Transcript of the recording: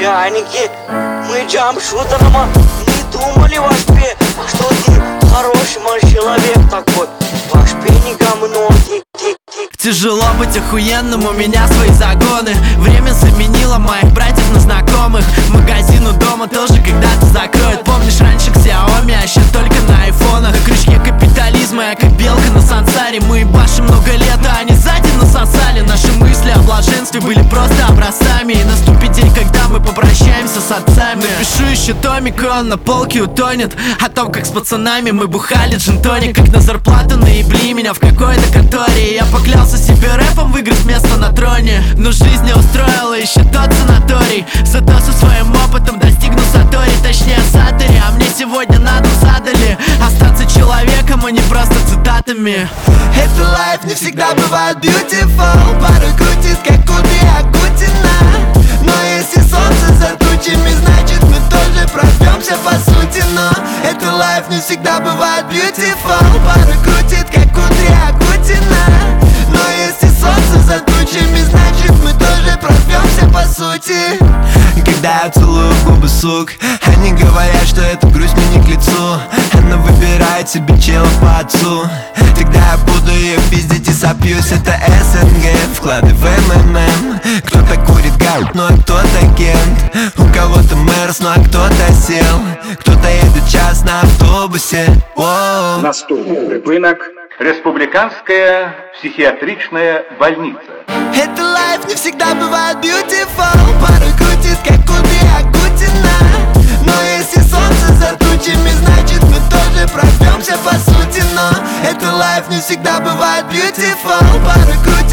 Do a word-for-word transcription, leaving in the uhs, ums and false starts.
чайники. Мы джамшутером не думали ваш пе, что ты хороший мой человек такой. Ваш пе не говно, тик-тик-тик. Тяжело быть охуенным, у меня свои загоны. Время заменило моих братьев на знакомых. Магазин у дома тоже когда-то закроют. Помнишь, раньше Xiaomi, а сейчас только на айфонах. На крючке капитализма, я как белка на сансаре. Мы башим много лет, а они сзади насосали. Наши мысли о блаженстве были просто образцами. И наступит день, когда мы попрощаемся с отцами. Напишу еще томик, он на полке утонет. О том, как с пацанами мы бухали джин-тоник. Как на зарплату наебли меня в какой-то конторе. Я поклялся себе рэпом выиграть место на троне. Но жизнь не устроила еще тот санаторий. Зато со своим опытом достигну сатори. Точнее сатори, а мне сегодня на дом задали остаться человеком, а не просто цитатами. Это лайф не всегда бывает beautiful. Порой крутит, как куды Агутина. Но если солнце за тучами, значит мы тоже прорвемся по сути. Но это лайф не всегда бывает beautiful. Порой крутит, как куды Агутина. Но если солнце за тучами, значит мы тоже прорвемся по сути. Когда я целую в губы, сук, они говорят, что эта грусть мне не к лицу. Она выбирает себе чела по отцу. Тогда я буду ее пиздить и сопьюсь. Это эс эн гэ, вклады в эм эм эм. Кто-то курит гаут, ну а кто-то агент. У кого-то мэрс, ну а кто-то сел. Кто-то едет час на автобусе. Воу. Наступный рынок. Республиканская психиатричная больница. Это лайф не всегда бывает beautiful. Порой крутит, как куды Агутина. Но если солнце за тучами, значит мы тоже прорвемся по сути. Но это лайф не всегда бывает beautiful. Порой крутит,